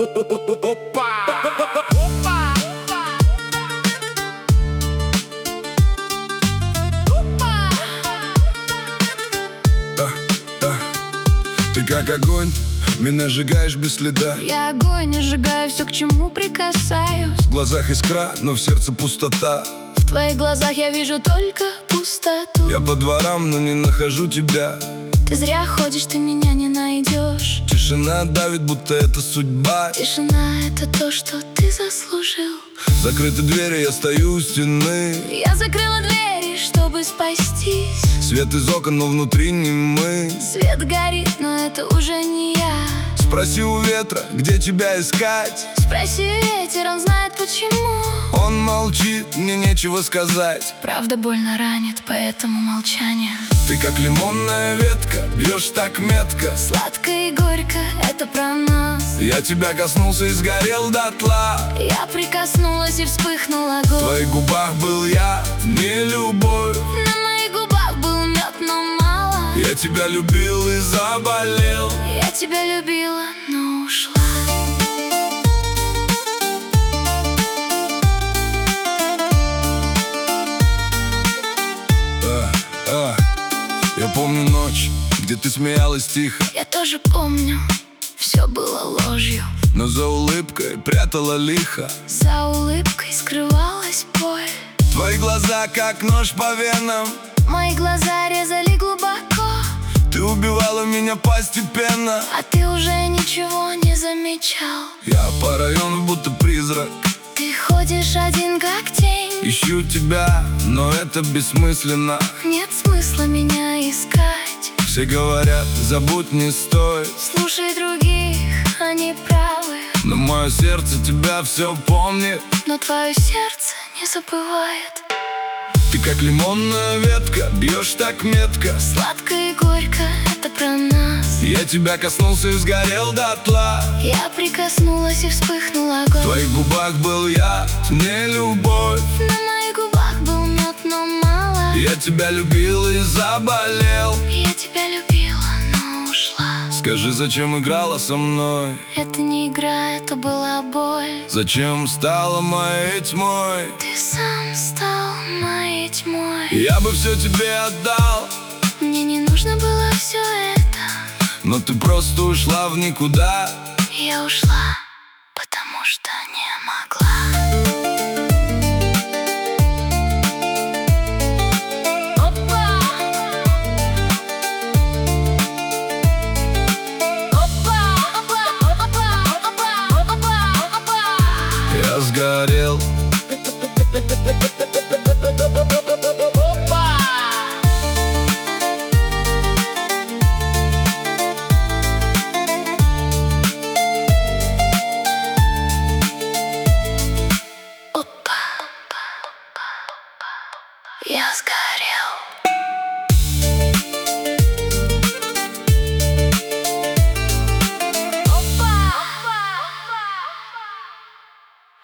Опа! Ты как огонь, меня сжигаешь без следа. Я огонь, не сжигаю все, к чему прикасаюсь. В глазах искра, но в сердце пустота. В твоих глазах я вижу только пустоту. Я по дворам, но не нахожу тебя. Ты зря ходишь, ты меня не найдешь. Тишина давит, будто это судьба. Тишина — это то, что ты заслужил. Закрыты двери, я стою у стены. Я закрыла двери, чтобы спастись. Свет из окон, но внутри не мы. Свет горит, но это уже не я. Спроси у ветра, где тебя искать. Спроси ветер, он знает почему. Он молчит, мне нечего сказать. Правда больно ранит, поэтому молчание. Ты как лимонная ветка, бьешь так метко. Сладко и горько — это про нас. Я тебя коснулся и сгорел дотла. Я прикоснулась и вспыхнула огонь. В твоих губах был я, не любовь. На моих губах был мед, но мало. Я тебя любил и заболел. Я тебя любила, но ушла. Я помню ночь, где ты смеялась тихо. Я тоже помню, все было ложью. Но за улыбкой прятала лихо. За улыбкой скрывалась боль. Твои глаза как нож по венам. Мои глаза резали глубоко. Ты убивала меня постепенно. А ты уже ничего не замечал. Я по району будто призрак. Ты ходишь один как тень. Ищу тебя, но это бессмысленно. Нет смысла меня искать. Все говорят, забудь не стоит. Слушай других, они правы. Но мое сердце тебя все помнит. Но твое сердце не забывает. Ты как лимонная ветка, бьешь так метко. Сладко и горько — это про нас. Я тебя коснулся и сгорел дотла. Я прикоснулась и вспыхнула огонь. В твоих губах был я, не любовь. На моих губах был мед, но мало. Я тебя любил и заболел. Я тебя любила, но ушла. Скажи, зачем играла со мной? Это не игра, это была боль. Зачем стала моей тьмой? Ты сам стал моей тьмой. Я бы все тебе отдал. Мне не нужно было все это. Но ты просто ушла в никуда. Я ушла, потому что не могла. Я сгорел. Я сгорел.